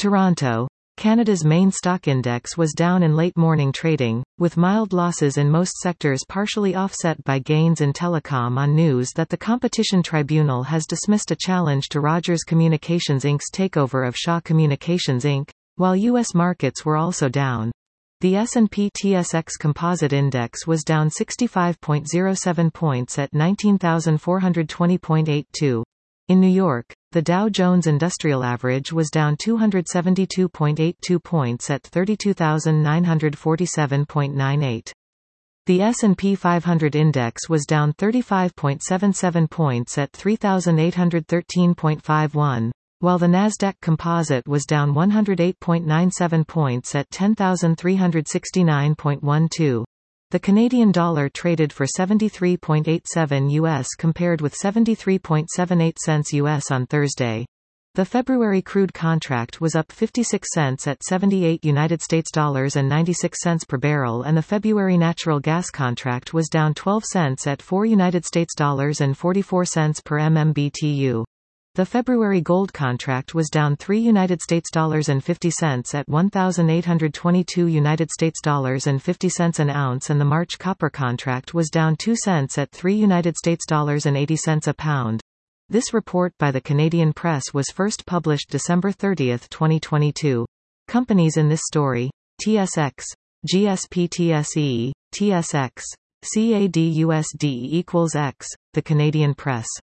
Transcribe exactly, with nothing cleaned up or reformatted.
Toronto. Canada's main stock index was down in late morning trading, with mild losses in most sectors partially offset by gains in telecom on news that the Competition Tribunal has dismissed a challenge to Rogers Communications Incorporated's takeover of Shaw Communications Incorporated, while U S markets were also down. The S and P T S X Composite Index was down sixty-five point zero seven points at nineteen thousand four hundred twenty point eight two. In New York, the Dow Jones Industrial Average was down two hundred seventy-two point eight two points at thirty-two thousand nine hundred forty-seven point nine eight. The S and P five hundred Index was down thirty-five point seven seven points at three thousand eight hundred thirteen point five one, while the Nasdaq Composite was down one hundred eight point nine seven points at ten thousand three hundred sixty-nine point one two. The Canadian dollar traded for seventy-three point eight seven U S compared with seventy-three point seven eight cents U S on Thursday. The February crude contract was up fifty-six cents at seventy-eight United States dollars and ninety-six cents per barrel, and the February natural gas contract was down twelve cents at four United States dollars and forty-four cents per M M B T U. The February gold contract was down three United States dollars and fifty cents at one thousand eight hundred twenty-two United States dollars and fifty cents an ounce, and the March copper contract was down two cents at three United States dollars and eighty cents a pound. This report by the Canadian Press was first published December thirtieth, twenty twenty-two. Companies in this story: T S X, G S P T S E, T S X, C A D U S D equals X, the Canadian Press.